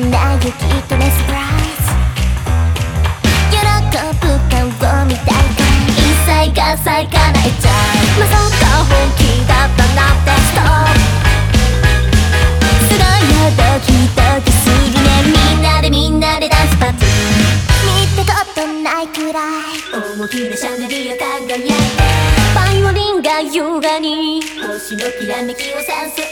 ないよきっとねサプライズ。喜ぶ顔を見たいから一切がさいかないちゃう。まさか本気だったなんてストップ。すごいよドキドキするね。みんなでダンスパーティー見たことないくらい大きなシャンデリア輝いてバイオリンが優雅に星のきらめきをセンス